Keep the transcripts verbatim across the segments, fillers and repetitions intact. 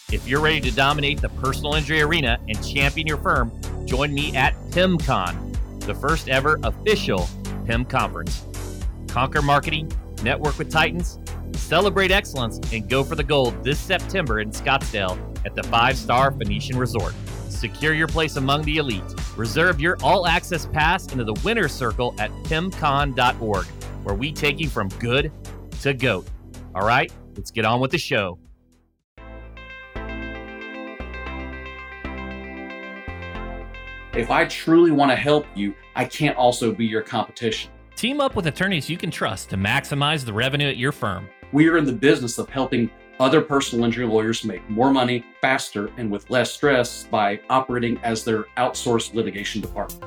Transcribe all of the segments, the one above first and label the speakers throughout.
Speaker 1: If you're ready to dominate the personal injury arena and champion your firm, join me at PIMCon, the first ever official P I M conference. Conquer marketing, network with titans, celebrate excellence, and go for the gold this September in Scottsdale at the five-star Phoenician Resort. Secure your place among the elite. Reserve your all-access pass into the winner's circle at pimcon dot org, where we take you from good to GOAT. All right, let's get on with the show.
Speaker 2: If I truly want to help you, I can't also be your competition.
Speaker 1: Team up with attorneys you can trust to maximize the revenue at your firm.
Speaker 2: We are in the business of helping other personal injury lawyers make more money faster and with less stress by operating as their outsourced litigation department.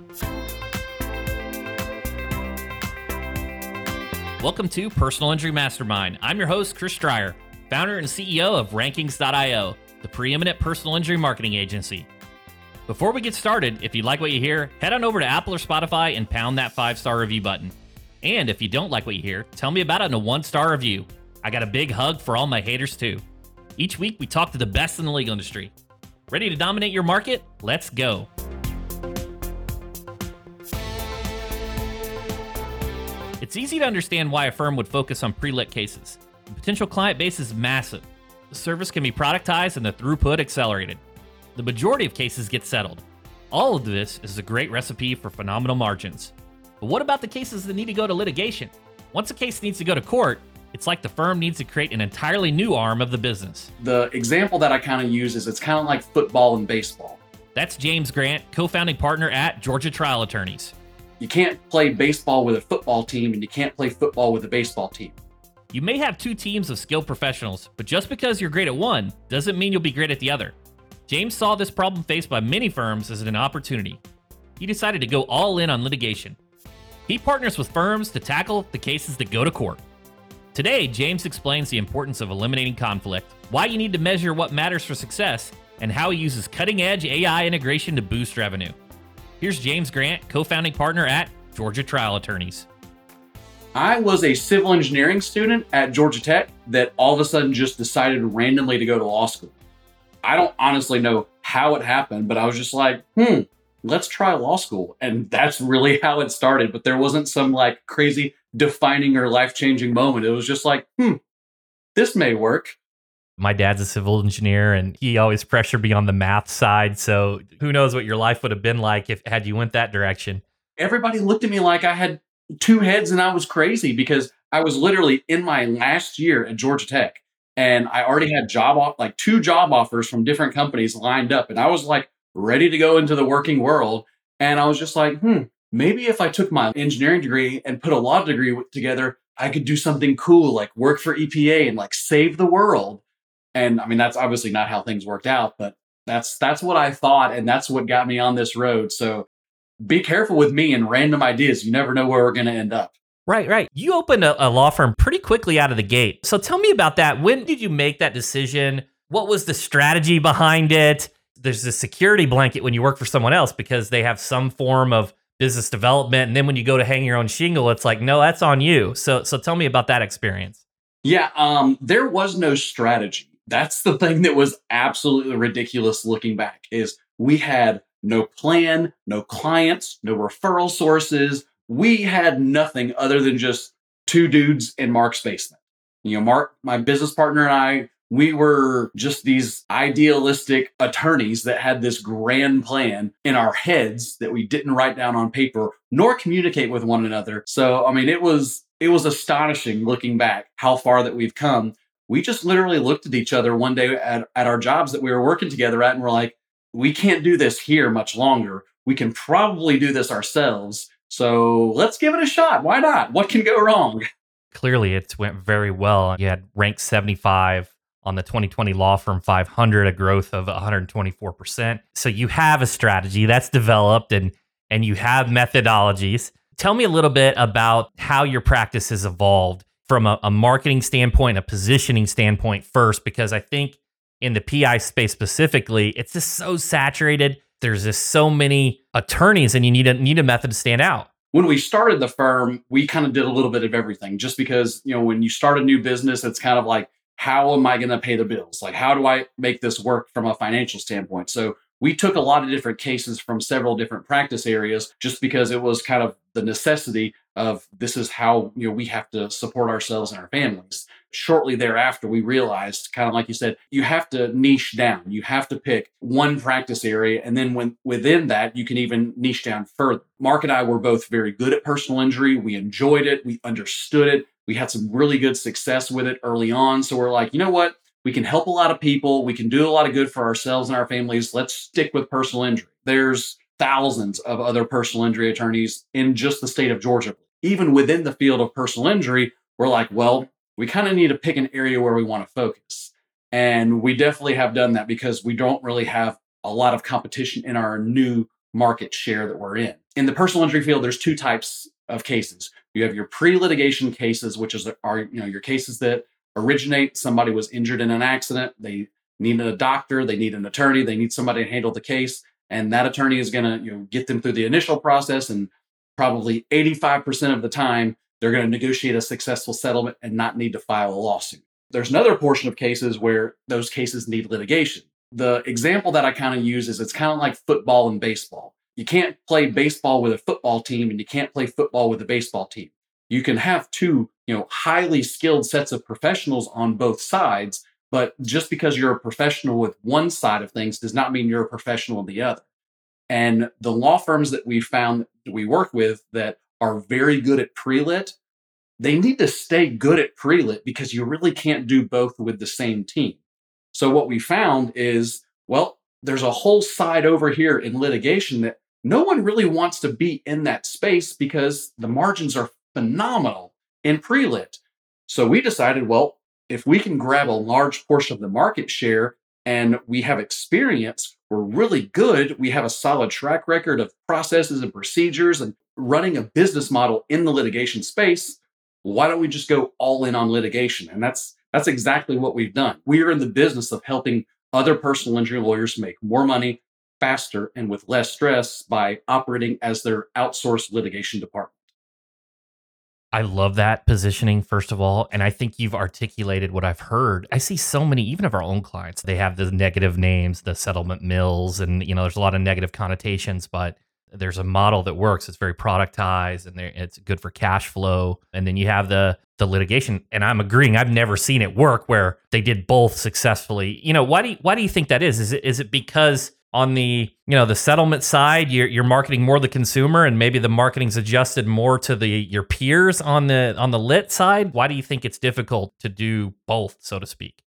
Speaker 1: Welcome to Personal Injury Mastermind. I'm your host, Chris Stryer, founder and C E O of Rankings dot io, the preeminent personal injury marketing agency. Before we get started, if you like what you hear, head on over to Apple or Spotify and pound that five-star review button. And if you don't like what you hear, tell me about it in a one-star review. I got a big hug for all my haters too. Each week, we talk to the best in the legal industry. Ready to dominate your market? Let's go. It's easy to understand why a firm would focus on pre-lit cases. The potential client base is massive. The service can be productized and the throughput accelerated. The majority of cases get settled. All of this is a great recipe for phenomenal margins. But what about the cases that need to go to litigation? Once a case needs to go to court, it's like the firm needs to create an entirely new arm of the business.
Speaker 2: The example that I kind of use is it's kind of like football and baseball.
Speaker 1: That's James Grant, co-founding partner at Georgia Trial Attorneys.
Speaker 2: You can't play baseball with a football team, and you can't play football with a baseball team.
Speaker 1: You may have two teams of skilled professionals, but just because you're great at one doesn't mean you'll be great at the other. James saw this problem faced by many firms as an opportunity. He decided to go all in on litigation. He partners with firms to tackle the cases that go to court. Today, James explains the importance of eliminating conflict, why you need to measure what matters for success, and how he uses cutting-edge A I integration to boost revenue. Here's James Grant, co-founding partner at Georgia Trial Attorneys.
Speaker 2: I was a civil engineering student at Georgia Tech that all of a sudden just decided randomly to go to law school. I don't honestly know how it happened, but I was just like, hmm, let's try law school. And that's really how it started. But there wasn't some like crazy defining or life-changing moment. It was just like, hmm, this may work.
Speaker 1: My dad's a civil engineer and he always pressured me on the math side. So who knows what your life would have been like if had you went that direction.
Speaker 2: Everybody looked at me like I had two heads and I was crazy because I was literally in my last year at Georgia Tech. And I already had job off, like two job offers from different companies lined up. And I was like ready to go into the working world. And I was just like, hmm, maybe if I took my engineering degree and put a law degree together, I could do something cool, like work for E P A and like save the world. And I mean, that's obviously not how things worked out, but that's that's what I thought. And that's what got me on this road. So be careful with me and random ideas. You never know where we're going to end up.
Speaker 1: Right, right. You opened a, a law firm pretty quickly out of the gate. So tell me about that. When did you make that decision? What was the strategy behind it? There's a security blanket when you work for someone else because they have some form of business development. And then when you go to hang your own shingle, it's like, no, that's on you. So so tell me about that experience.
Speaker 2: Yeah, um, there was no strategy. That's the thing that was absolutely ridiculous looking back is we had no plan, no clients, no referral sources. We had nothing other than just two dudes in Mark's basement. You know, Mark, my business partner, and I, we were just these idealistic attorneys that had this grand plan in our heads that we didn't write down on paper nor communicate with one another. So, I mean, it was it was astonishing looking back how far that we've come. We just literally looked at each other one day at, at our jobs that we were working together at, and we're like, we can't do this here much longer. We can probably do this ourselves. So let's give it a shot. Why not? What can go wrong?
Speaker 1: Clearly, it went very well. You had ranked seventy-five on the twenty twenty Law Firm five hundred, a growth of one hundred twenty-four percent. So you have a strategy that's developed and, and you have methodologies. Tell me a little bit about how your practice has evolved from a, a marketing standpoint, a positioning standpoint first, because I think in the P I space specifically, it's just so saturated. There's just so many attorneys and you need a need a method to stand out.
Speaker 2: When we started the firm, we kind of did a little bit of everything just because, you know, when you start a new business, it's kind of like, how am I going to pay the bills? Like, how do I make this work from a financial standpoint? So we took a lot of different cases from several different practice areas just because it was kind of the necessity of this is how, you know, we have to support ourselves and our families. Shortly thereafter, we realized, kind of like you said, you have to niche down. You have to pick one practice area. And then when within that, you can even niche down further. Mark and I were both very good at personal injury. We enjoyed it. We understood it. We had some really good success with it early on. So we're like, you know what? We can help a lot of people. We can do a lot of good for ourselves and our families. Let's stick with personal injury. There's thousands of other personal injury attorneys in just the state of Georgia. Even within the field of personal injury, we're like, well, we kind of need to pick an area where we want to focus. And we definitely have done that because we don't really have a lot of competition in our new market share that we're in. In the personal injury field, there's two types of cases. You have your pre-litigation cases, which is are you know your cases that originate somebody was injured in an accident. They need a doctor, they need an attorney, they need somebody to handle the case. And that attorney is going to you know get them through the initial process. And probably eighty-five percent of the time, they're going to negotiate a successful settlement and not need to file a lawsuit. There's another portion of cases where those cases need litigation. The example that I kind of use is it's kind of like football and baseball. You can't play baseball with a football team and you can't play football with a baseball team. You can have two, you know, highly skilled sets of professionals on both sides, but just because you're a professional with one side of things does not mean you're a professional in the other. And the law firms that we found that we work with that are very good at pre-lit, they need to stay good at pre-lit because you really can't do both with the same team. So what we found is, well, there's a whole side over here in litigation that no one really wants to be in that space because the margins are phenomenal in pre-lit. So we decided, well, if we can grab a large portion of the market share and we have experience, we're really good, we have a solid track record of processes and procedures and running a business model in the litigation space, why don't we just go all in on litigation? And that's that's exactly what we've done. We are in the business of helping other personal injury lawyers make more money faster and with less stress by operating as their outsourced litigation department.
Speaker 1: I love that positioning, first of all. And I think you've articulated what I've heard. I see so many, even of our own clients, they have the negative names, the settlement mills, and, you know, there's a lot of negative connotations, but there's a model that works. It's very productized and it's good for cash flow. And then you have the the litigation. And I'm agreeing, I've never seen it work where they did both successfully. You know, why do you, why do you think that is? Is it is it because on the, you know, the settlement side, you're you're marketing more the consumer and maybe the marketing's adjusted more to the your peers on the on the lit side? Why do you think it's difficult to do both, so to speak?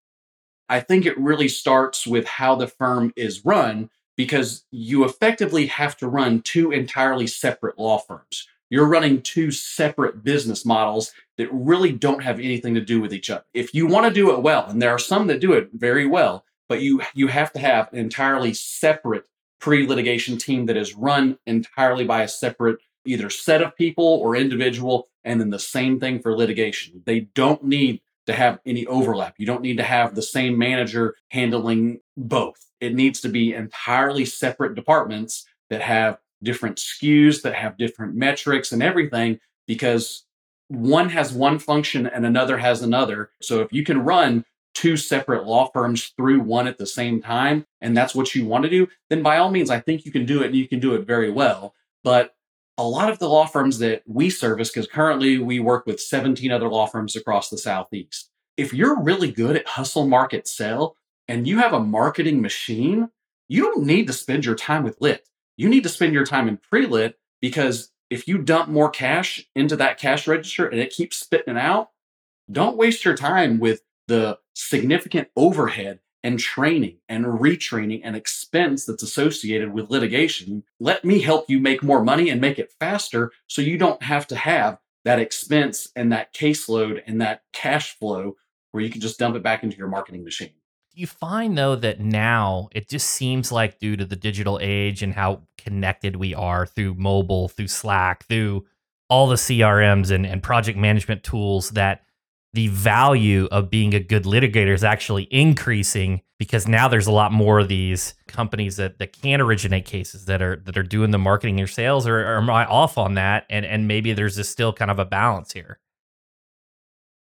Speaker 2: I think it really starts with how the firm is run, because you effectively have to run two entirely separate law firms. You're running two separate business models that really don't have anything to do with each other. If you want to do it well, and there are some that do it very well, but you you have to have an entirely separate pre-litigation team that is run entirely by a separate either set of people or individual, and then the same thing for litigation. They don't need to have any overlap. You don't need to have the same manager handling both. It needs to be entirely separate departments that have different S K Us, that have different metrics and everything, because one has one function and another has another. So if you can run two separate law firms through one at the same time, and that's what you want to do, then by all means, I think you can do it and you can do it very well. But a lot of the law firms that we service, because currently we work with seventeen other law firms across the Southeast. If you're really good at hustle, market, sell, and you have a marketing machine, you don't need to spend your time with lit. You need to spend your time in pre-lit, because if you dump more cash into that cash register and it keeps spitting it out, don't waste your time with the significant overhead and training and retraining and expense that's associated with litigation. Let me help you make more money and make it faster so you don't have to have that expense and that caseload and that cash flow where you can just dump it back into your marketing machine.
Speaker 1: Do you find, though, that now it just seems like due to the digital age and how connected we are through mobile, through Slack, through all the C R Ms and, and project management tools, that the value of being a good litigator is actually increasing, because now there's a lot more of these companies that, that can originate cases that are that are doing the marketing or sales, or, or am I off on that? And and maybe there's just still kind of a balance here.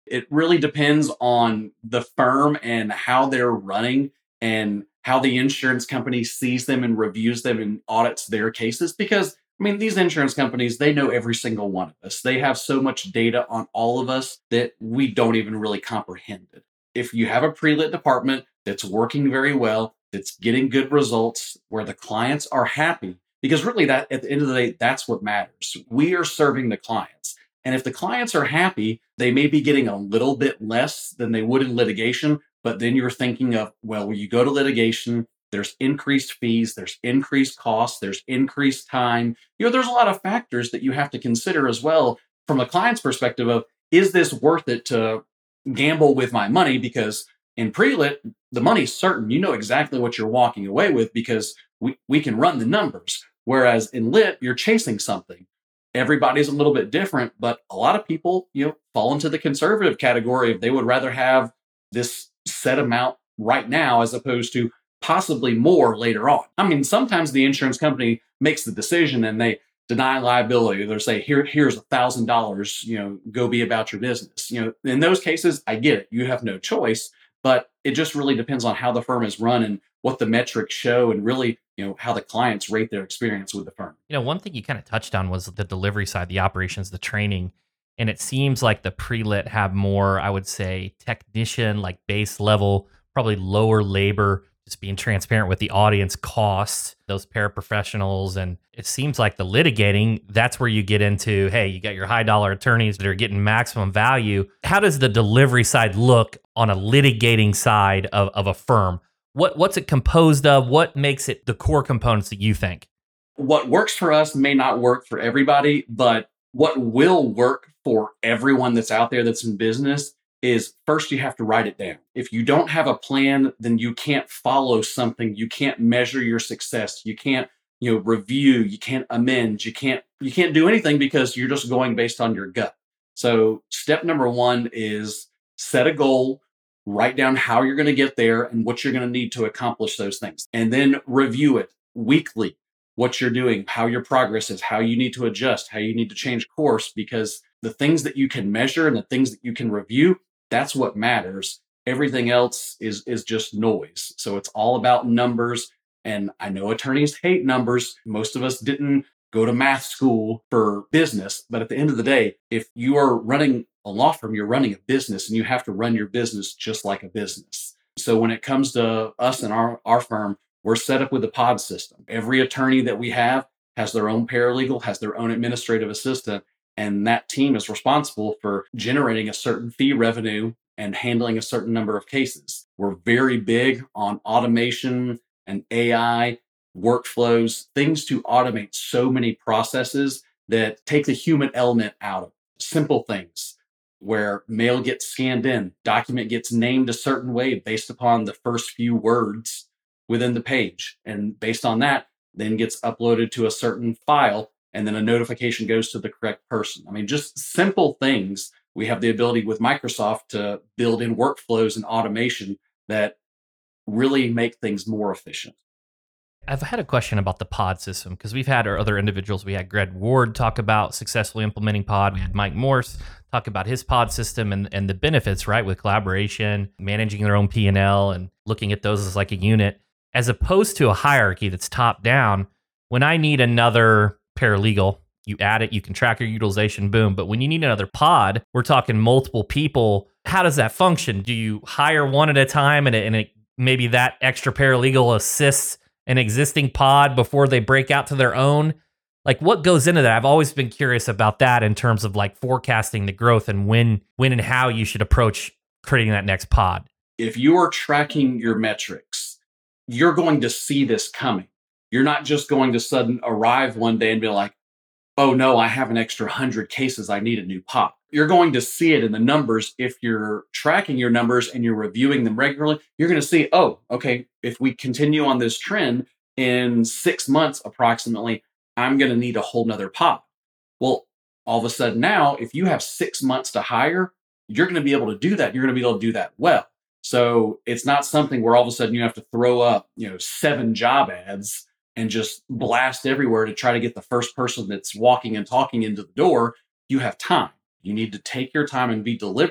Speaker 2: It really depends on the firm and how they're running and how the insurance company sees them and reviews them and audits their cases. Because, I mean, these insurance companies, they know every single one of us. They have so much data on all of us that we don't even really comprehend it. If you have a pre-lit department that's working very well, that's getting good results, where the clients are happy, because really that at the end of the day, that's what matters. We are serving the clients. And if the clients are happy, they may be getting a little bit less than they would in litigation. But then you're thinking of, well, when you go to litigation, there's increased fees, there's increased costs, there's increased time. You know, there's a lot of factors that you have to consider as well from a client's perspective of, is this worth it to gamble with my money? Because in pre-lit, the money's certain. You know exactly what you're walking away with because we, we can run the numbers. Whereas in lit, you're chasing something. Everybody's a little bit different, but a lot of people, you know, fall into the conservative category if they would rather have this set amount right now as opposed to possibly more later on. I mean, sometimes the insurance company makes the decision and they deny liability. They'll say, here, here's a thousand dollars, you know, go be about your business. You know, in those cases, I get it. You have no choice, but it just really depends on how the firm is run and what the metrics show and really, you know, how the clients rate their experience with the firm.
Speaker 3: You know, one thing you kind of touched on was the delivery side, the operations, the training. And it seems like the pre-lit have more, I would say, technician, like base level, probably lower labor, just being transparent with the audience costs, those paraprofessionals. And it seems like the litigating, that's where you get into, hey, you got your high dollar attorneys that are getting maximum value. How does the delivery side look on a litigating side of, of a firm? What What's it composed of? What makes it the core components that you think?
Speaker 2: What works for us may not work for everybody, but what will work for everyone that's out there that's in business is first you have to write it down. If you don't have a plan, then you can't follow something. You can't measure your success. You can't, you know, review. You can't amend. You can't, you can't do anything because you're just going based on your gut. So step number one is set a goal, write down how you're going to get there and what you're going to need to accomplish those things, and then review it weekly. What you're doing, how your progress is, how you need to adjust, how you need to change course, because the things that you can measure and the things that you can review, that's what matters. Everything else is, is just noise. So it's all about numbers. And I know attorneys hate numbers. Most of us didn't go to math school for business. But at the end of the day, if you are running a law firm, you're running a business and you have to run your business just like a business. So when it comes to us and our, our firm, we're set up with a pod system. Every attorney that we have has their own paralegal, has their own administrative assistant, and that team is responsible for generating a certain fee revenue and handling a certain number of cases. We're very big on automation and A I, workflows, things to automate so many processes that take the human element out of it. Simple things where mail gets scanned in, document gets named a certain way based upon the first few words within the page. And based on that, then gets uploaded to a certain file, and then a notification goes to the correct person. I mean, just simple things. We have the ability with Microsoft to build in workflows and automation that really make things more efficient.
Speaker 3: I've had a question about the pod system because we've had our other individuals. We had Greg Ward talk about successfully implementing pod. We had Mike Morse talk about his pod system and, and the benefits, right, with collaboration, managing their own P and L and looking at those as like a unit. As opposed to a hierarchy that's top down, when I need another paralegal, you add it, you can track your utilization, boom. But when you need another pod, we're talking multiple people. How does that function? Do you hire one at a time and, it, and it, maybe that extra paralegal assists an existing pod before they break out to their own? Like what goes into that? I've always been curious about that in terms of like forecasting the growth and when, when and how you should approach creating that next pod.
Speaker 2: If you are tracking your metrics, you're going to see this coming. You're not just going to sudden arrive one day and be like, oh no, I have an extra hundred cases. I need a new pod. You're going to see it in the numbers. If you're tracking your numbers and you're reviewing them regularly, you're going to see, oh, okay, if we continue on this trend in six months, approximately, I'm going to need a whole nother pod. Well, all of a sudden now, if you have six months to hire, you're going to be able to do that. You're going to be able to do that well. So it's not something where all of a sudden you have to throw up, you know, seven job ads and just blast everywhere to try to get the first person that's walking and talking into the door. You have time. You need to take your time and be deliberate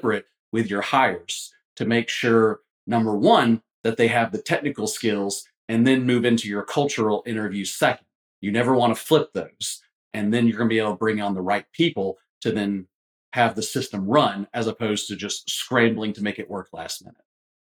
Speaker 2: with your hires to make sure, number one, that they have the technical skills, and then move into your cultural interview second. You never want to flip those. And then you're going to be able to bring on the right people to then have the system run, as opposed to just scrambling to make it work last minute.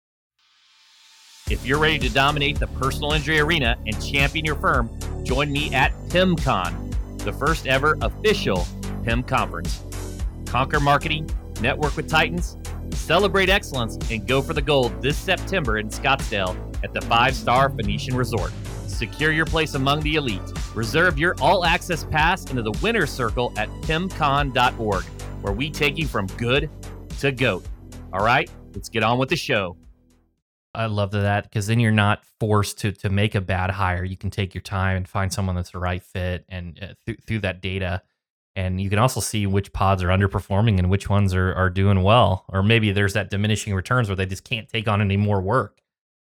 Speaker 1: If you're ready to dominate the personal injury arena and champion your firm, join me at PIMCon, the first ever official P I M conference. Conquer marketing, network with Titans, celebrate excellence, and go for the gold this September in Scottsdale at the five-star Phoenician Resort. Secure your place among the elite. Reserve your all-access pass into the winner's circle at pimcon dot org, where we take you from good to GOAT. All right, let's get on with the show.
Speaker 3: I love that, because then you're not forced to to make a bad hire. You can take your time and find someone that's the right fit, and uh, th- through that data, and you can also see which pods are underperforming and which ones are are doing well, or maybe there's that diminishing returns where they just can't take on any more work.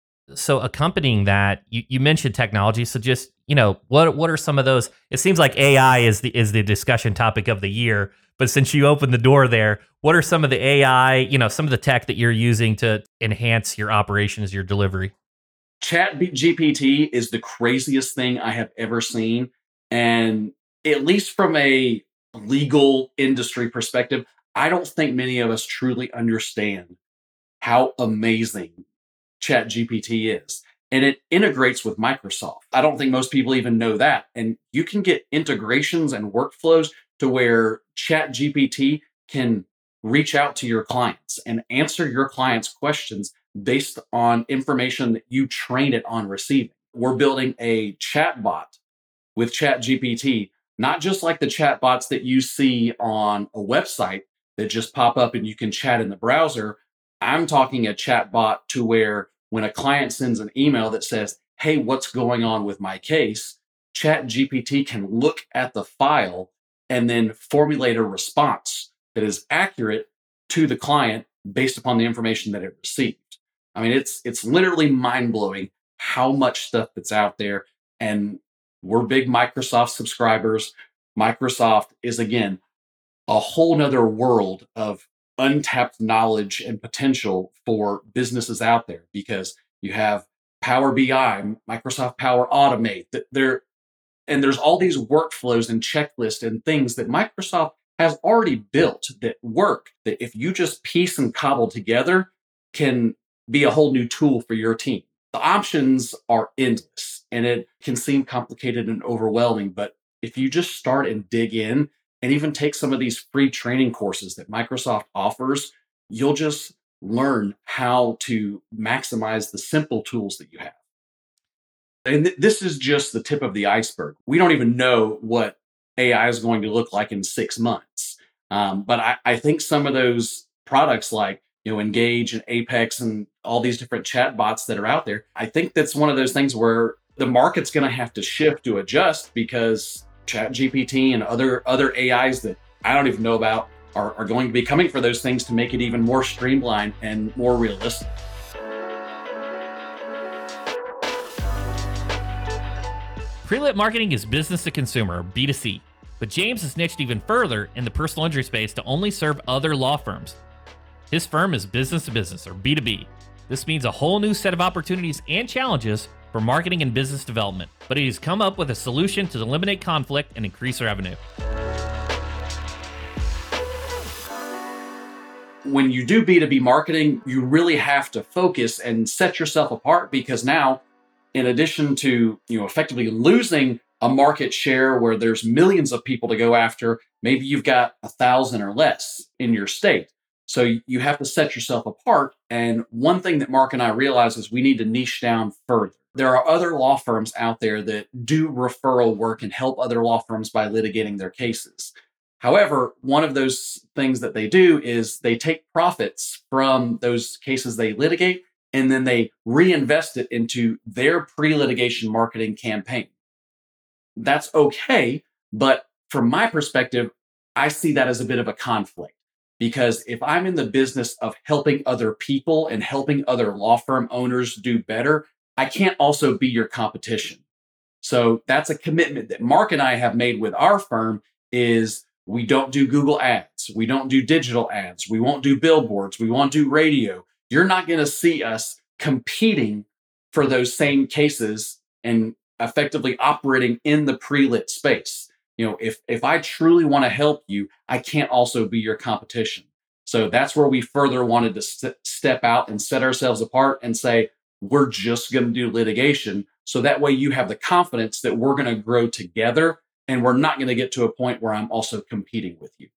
Speaker 3: So accompanying that, you, you mentioned technology. So just, you know, what what are some of those? It seems like A I is the is the discussion topic of the year. But since you opened the door there, what are some of the A I, you know, some of the tech that you're using to enhance your operations, your delivery?
Speaker 2: Chat G P T is the craziest thing I have ever seen. And at least from a legal industry perspective, I don't think many of us truly understand how amazing Chat G P T is. And it integrates with Microsoft. I don't think most people even know that. And you can get integrations and workflows to where Chat G P T can reach out to your clients and answer your clients' questions based on information that you train it on receiving. We're building a chat bot with Chat G P T, not just like the chat bots that you see on a website that just pop up and you can chat in the browser. I'm talking a chat bot to where when a client sends an email that says, hey, what's going on with my case? Chat G P T can look at the file and then formulate a response that is accurate to the client based upon the information that it received. I mean, it's it's literally mind-blowing how much stuff that's out there. And we're big Microsoft subscribers. Microsoft is, again, a whole nother world of untapped knowledge and potential for businesses out there, because you have Power B I, Microsoft Power Automate, that there, and there's all these workflows and checklists and things that Microsoft has already built that work, that if you just piece and cobble together, can be a whole new tool for your team. The options are endless, and it can seem complicated and overwhelming, but if you just start and dig in and even take some of these free training courses that Microsoft offers, you'll just learn how to maximize the simple tools that you have. And th- this is just the tip of the iceberg. We don't even know what A I is going to look like in six months. Um, but I, I think some of those products like, you know, Engage and Apex and all these different chat bots that are out there, I think that's one of those things where the market's going to have to shift to adjust, because Chat G P T and other other A Is that I don't even know about are, are going to be coming for those things to make it even more streamlined and more realistic.
Speaker 1: Pre-lit marketing is business to consumer, B two C, but James has niched even further in the personal injury space to only serve other law firms. His firm is business to business, or B two B. This means a whole new set of opportunities and challenges for marketing and business development, but he has come up with a solution to eliminate conflict and increase revenue.
Speaker 2: When you do B two B marketing, you really have to focus and set yourself apart, because now, in addition to, you know, effectively losing a market share where there's millions of people to go after, maybe you've got a thousand or less in your state. So you have to set yourself apart. And one thing that Mark and I realize is we need to niche down further. There are other law firms out there that do referral work and help other law firms by litigating their cases. However, one of those things that they do is they take profits from those cases they litigate, and then they reinvest it into their pre-litigation marketing campaign. That's okay, but from my perspective, I see that as a bit of a conflict. Because if I'm in the business of helping other people and helping other law firm owners do better, I can't also be your competition. So that's a commitment that Mark and I have made with our firm, is We don't do Google ads. We don't do digital ads. We won't do billboards. We won't do radio. You're not going to see us competing for those same cases and effectively operating in the pre-lit space. You know, if if I truly want to help you, I can't also be your competition. So that's where we further wanted to st- step out and set ourselves apart and say, we're just going to do litigation. So that way you have the confidence that we're going to grow together and we're not going to get to a point where I'm also competing with you.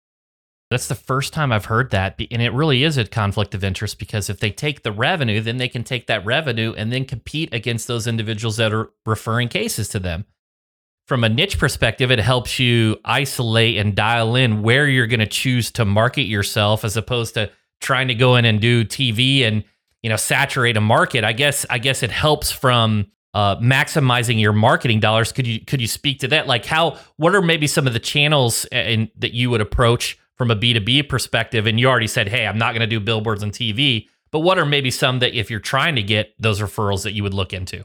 Speaker 3: That's the first time I've heard that. And it really is a conflict of interest, because if they take the revenue, then they can take that revenue and then compete against those individuals that are referring cases to them. From a niche perspective, it helps you isolate and dial in where you're going to choose to market yourself, as opposed to trying to go in and do T V and, you know, saturate a market. I guess I guess it helps from uh, maximizing your marketing dollars. Could you could you speak to that? Like, how what are maybe some of the channels in, that you would approach from a B two B perspective? And you already said, hey, I'm not going to do billboards and T V, but what are maybe some that if you're trying to get those referrals that you would look into?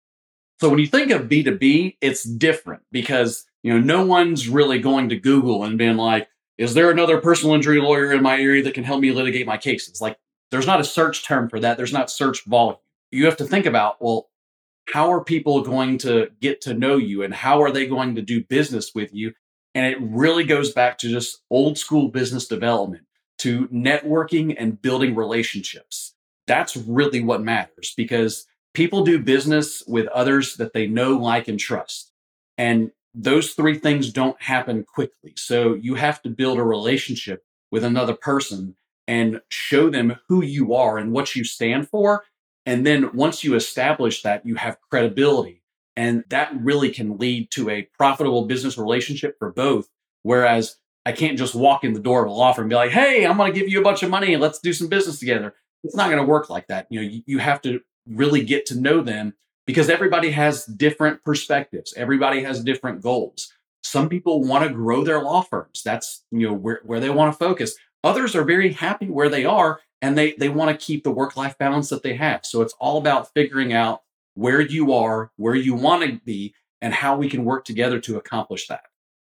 Speaker 2: So when you think of B two B, it's different because, you know, no one's really going to Google and being like, is there another personal injury lawyer in my area that can help me litigate my cases? Like, there's not a search term for that. There's not search volume. You have to think about, well, how are people going to get to know you and how are they going to do business with you? And it really goes back to just old school business development, to networking and building relationships. That's really what matters, because people do business with others that they know, like, and trust. And those three things don't happen quickly. So you have to build a relationship with another person and show them who you are and what you stand for. And then once you establish that, you have credibility. And that really can lead to a profitable business relationship for both. Whereas I can't just walk in the door of a law firm and be like, hey, I'm going to give you a bunch of money and let's do some business together. It's not going to work like that. You know, you, you have to really get to know them, because everybody has different perspectives. Everybody has different goals. Some people want to grow their law firms. That's, you know, where, where they want to focus. Others are very happy where they are, and they, they want to keep the work-life balance that they have. So it's all about figuring out where you are, where you want to be, and how we can work together to accomplish that.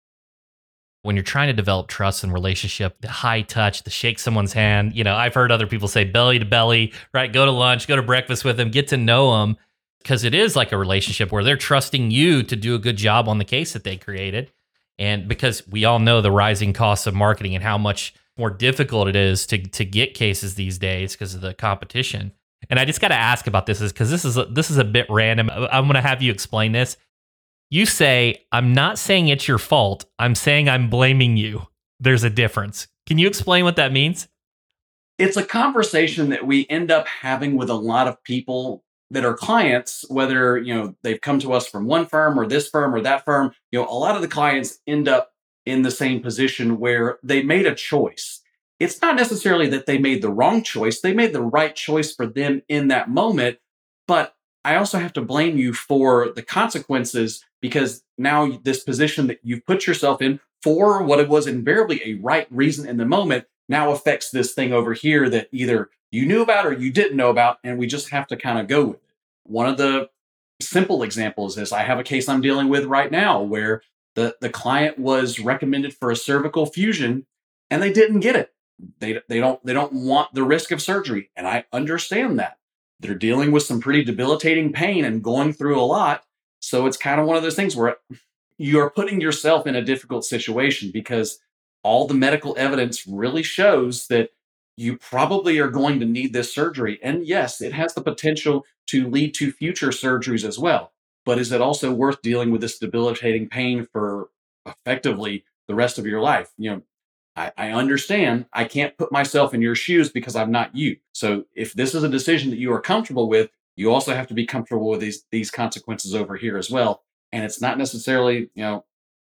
Speaker 3: When you're trying to develop trust and relationship, the high touch, the shake someone's hand, you know, I've heard other people say belly to belly, right? Go to lunch, go to breakfast with them, get to know them, because it is like a relationship where they're trusting you to do a good job on the case that they created. And because we all know the rising costs of marketing and how much more difficult it is to to get cases these days because of the competition. And I just got to ask about this is because this is a, this is a bit random. I'm going to have you explain this. You say, I'm not saying it's your fault. I'm saying I'm blaming you. There's a difference. Can you explain what that means?
Speaker 2: It's a conversation that we end up having with a lot of people that are clients, whether, you know, they've come to us from one firm or this firm or that firm. You know, a lot of the clients end up in the same position where they made a choice. It's not necessarily that they made the wrong choice. They made the right choice for them in that moment. But I also have to blame you for the consequences, because now this position that you've put yourself in for what it was invariably a right reason in the moment now affects this thing over here that either you knew about or you didn't know about. And we just have to kind of go with it. One of the simple examples is I have a case I'm dealing with right now where the, the client was recommended for a cervical fusion and they didn't get it. They, they don't, they don't want the risk of surgery. And I understand that. They're dealing with some pretty debilitating pain and going through a lot. So it's kind of one of those things where you're putting yourself in a difficult situation, because all the medical evidence really shows that you probably are going to need this surgery. And yes, it has the potential to lead to future surgeries as well. But is it also worth dealing with this debilitating pain for effectively the rest of your life? You know, I, I understand I can't put myself in your shoes because I'm not you. So if this is a decision that you are comfortable with, you also have to be comfortable with these, these consequences over here as well. And it's not necessarily, you know,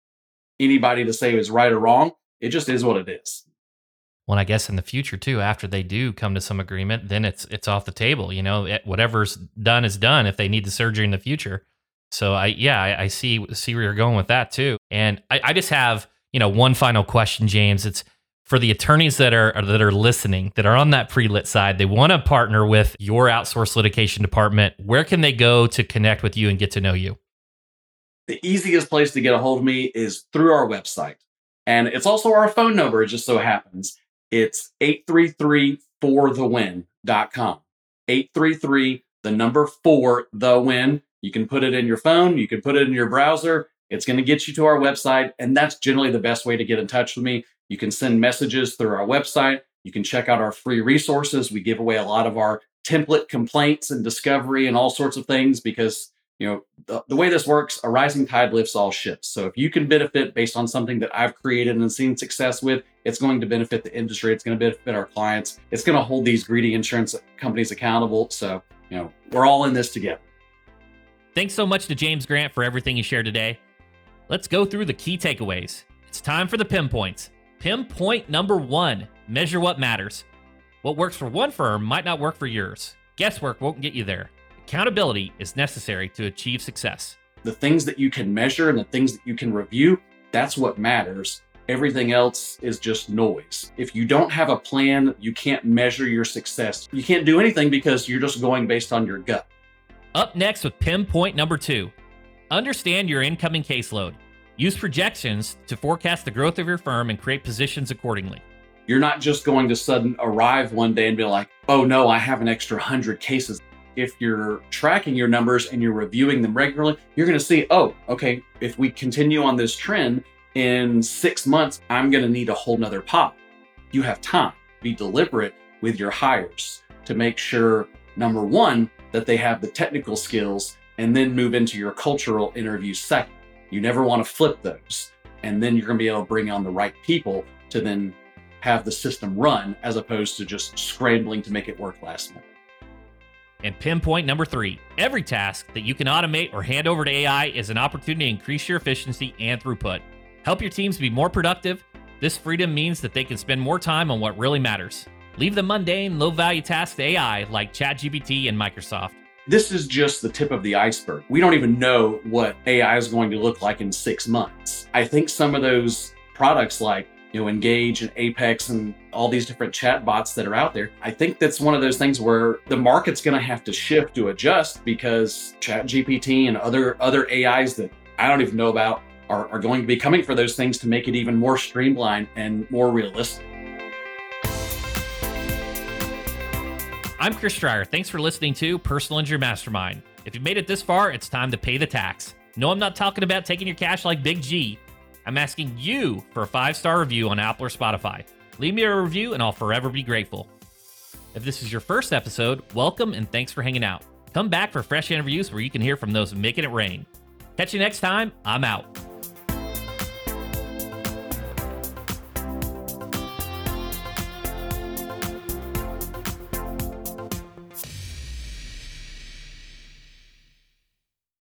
Speaker 2: anybody to say is right or wrong. It just is what it is.
Speaker 3: Well, I guess in the future too, after they do come to some agreement, then it's it's off the table. You know, whatever's done is done if they need the surgery in the future. So I, yeah, I, I see see where you're going with that too. And I, I just have, you know, one final question, James. It's for the attorneys that are that are listening, that are on that pre-lit side. They want to partner with your outsourced litigation department. Where can they go to connect with you and get to know you?
Speaker 2: The easiest place to get a hold of me is through our website. And it's also our phone number, it just so happens. It's eight three three four the win dot com. eight three three, the number four, the win. You can put it in your phone, you can put it in your browser. It's going to get you to our website, and that's generally the best way to get in touch with me. You can send messages through our website. You can check out our free resources. We give away a lot of our template complaints and discovery and all sorts of things because, you know, the, the way this works, a rising tide lifts all ships. So if you can benefit based on something that I've created and seen success with, it's going to benefit the industry. It's going to benefit our clients. It's going to hold these greedy insurance companies accountable. So, you know, we're all in this together.
Speaker 1: Thanks so much to James Grant for everything he shared today. Let's go through the key takeaways. It's time for the pinpoints. Pinpoint number one, measure what matters. What works for one firm might not work for yours. Guesswork won't get you there. Accountability is necessary to achieve success.
Speaker 2: The things that you can measure and the things that you can review, that's what matters. Everything else is just noise. If you don't have a plan, you can't measure your success. You can't do anything because you're just going based on your gut.
Speaker 1: Up next with pinpoint number two, understand your incoming caseload. Use projections to forecast the growth of your firm and create positions accordingly.
Speaker 2: You're not just going to sudden arrive one day and be like, oh no, I have an extra one hundred cases. If you're tracking your numbers and you're reviewing them regularly, you're going to see, oh, okay, if we continue on this trend in six months, I'm going to need a whole nother pop. You have time. Be deliberate with your hires to make sure, number one, that they have the technical skills, and then move into your cultural interview second. You never want to flip those. And then you're going to be able to bring on the right people to then have the system run as opposed to just scrambling to make it work last minute.
Speaker 1: And pinpoint number three, every task that you can automate or hand over to A I is an opportunity to increase your efficiency and throughput. Help your teams be more productive. This freedom means that they can spend more time on what really matters. Leave the mundane, low-value tasks to A I like ChatGPT and Microsoft.
Speaker 2: This is just the tip of the iceberg. We don't even know what A I is going to look like in six months. I think some of those products like, you know, Engage and Apex and all these different chat bots that are out there, I think that's one of those things where the market's going to have to shift to adjust because ChatGPT and other other A Is that I don't even know about are, are going to be coming for those things to make it even more streamlined and more realistic.
Speaker 1: I'm Chris Stryer. Thanks for listening to Personal Injury Mastermind. If you made it this far, it's time to pay the tax. No, I'm not talking about taking your cash like Big G. I'm asking you for a five-star review on Apple or Spotify. Leave me a review and I'll forever be grateful. If this is your first episode, welcome and thanks for hanging out. Come back for fresh interviews where you can hear from those making it rain. Catch you next time. I'm out.